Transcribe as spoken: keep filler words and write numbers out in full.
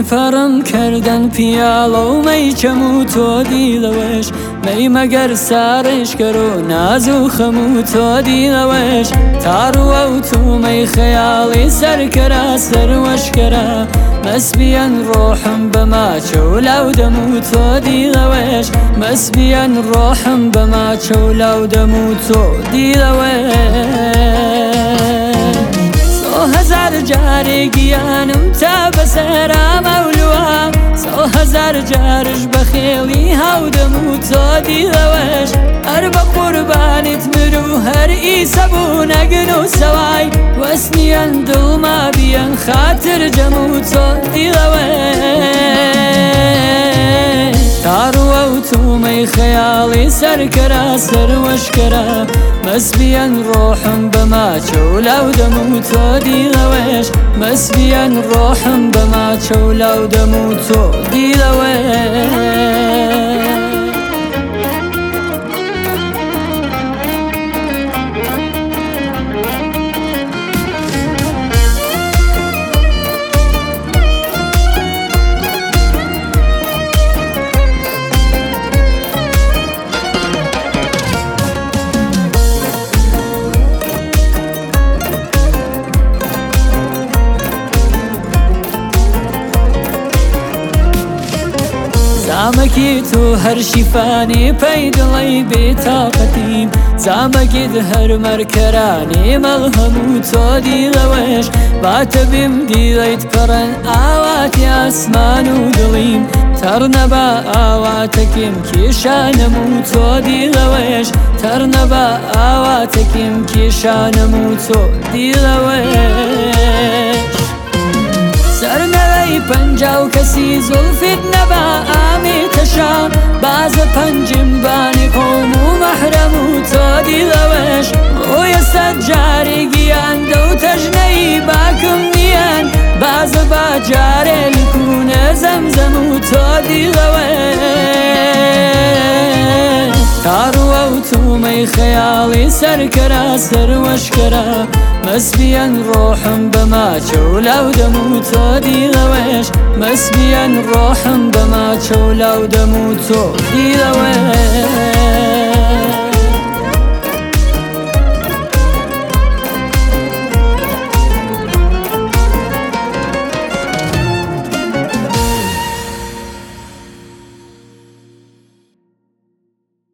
سفرم کردن پیاڵە و مەی کەم و تۆ دیڵەوەش مەی مەگەر ساڕێژکەر و ناز و خەم و تۆ دیڵەوەش تاڕوە و تومەی خەیاڵی سەرکەرا سەروەشکەرا مەسبیەن ڕۆحم بەماچە و لاو دەم و تۆ دیڵەوەش مەسبیەن ڕۆحم بەماچە و لاو دەم و تۆ دیڵەوەش هزار جارێ گیانم تا بەسەرا مەولووە سەو هزار جارش بەخێڵی هاودەم و تۆ دیڵەوەش هەر بە قوربانیت مرو هەر ئیسە بوو نەگن و سەوای وەسنیەن دڵما بیەن خاتر جەم و تۆ دیڵەوەش تاڕوە و تومەی خەیاڵی سەرکەرا سەروەشکەرا مەسبیەن ڕۆحم بەماچە و لاو دەم و تۆ دیڵەوەش مەسبیەن ڕۆحم بەماچە و لاو دەم و تۆ دیڵەوەش زامەکی تو هەر شیفانی پەی دڵی بێتاقەتیم زامەکیت هەر مەرکەرانی مەڵهەم و تۆ دیڵەوەش باتە بیم دیڵیت پەڕەن ئاواتی ئاسمان و دڵیم تەڕنەبا ئاواتەکیم کێشانەم و تۆ دیڵەوەش تەڕنەبا ئاواتەکیم کێشانەم و تۆ دیڵەوەش سەرنەوەی پەنجا و کەسی زولفت نەبا ئامێتەشا بازە پەنجم بانی قۆم و مەحرەم و تۆ دیڵەوەش ڕۆیە سەد جارێ گیان دە و تەژنەی باکم نیەن بازە با جارێ لکوونە زەمزەم و تۆ دیڵەوەش تاڕوە و تومەی خەیاڵی سەرکەرا سەروەشکەرا مەسبیەن ڕۆحم بەماچە و لاو دەم و تۆ دیڵەوەش مەسبیەن ڕۆحم بەماچە و لاو دەم و تۆ دیڵەوەش